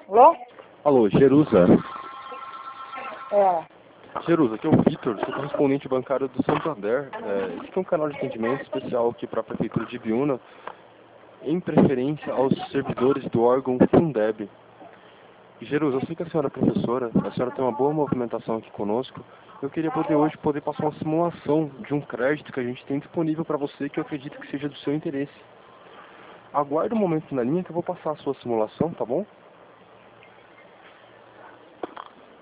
Alô? Alô, Jerusa. É. Jerusa, aqui é o Vitor, sou correspondente bancário do Santander. Esse aqui é um canal de atendimento especial aqui para a Prefeitura de Ibiúna, em preferência aos servidores do órgão Fundeb. Jerusa, eu sei que a senhora é professora, a senhora tem uma boa movimentação aqui conosco. Eu queria hoje poder passar uma simulação de um crédito que a gente tem disponível para você, que eu acredito que seja do seu interesse. Aguarde um momento na linha que eu vou passar a sua simulação, tá bom?